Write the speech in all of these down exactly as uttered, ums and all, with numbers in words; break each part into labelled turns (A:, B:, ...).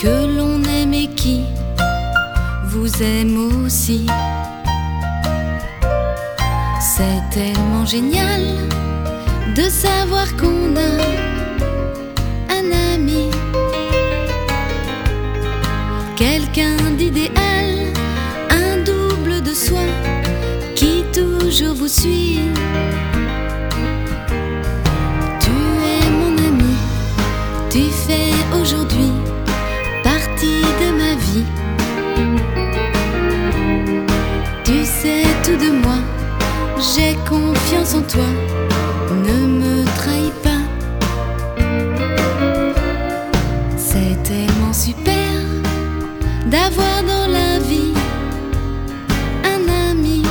A: que l'on aime et qui vous aime aussi. C'est tellement génial de savoir qu'on a un ami, quelqu'un d'idéal, un double de soi qui toujours vous suit. Tu es mon ami, tu fais aujourd'hui partie de ma vie. Tu sais tout de moi, j'ai confiance en toi, ne me trahis pas. C'est tellement super d'avoir dans la vie un ami,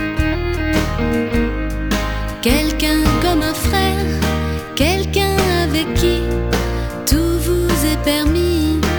A: quelqu'un comme un frère, quelqu'un avec qui tout vous est permis.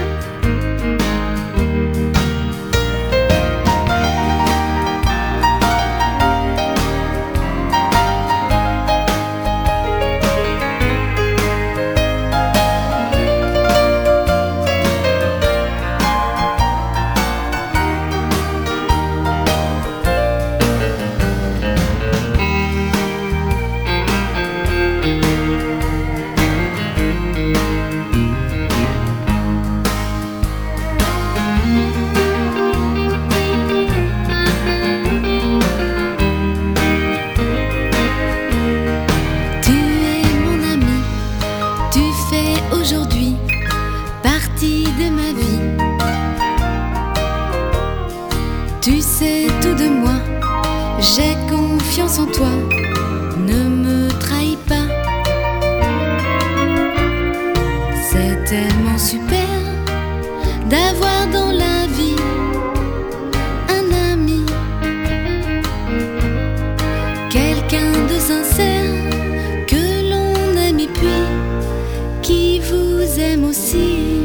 A: Aujourd'hui, partie de ma vie. Tu sais tout de moi, j'ai confiance en toi, ne me trahis pas. C'est tellement super d'avoir dans la vie un ami, quelqu'un de sincère que l'on aime et puis qui vous aime aussi.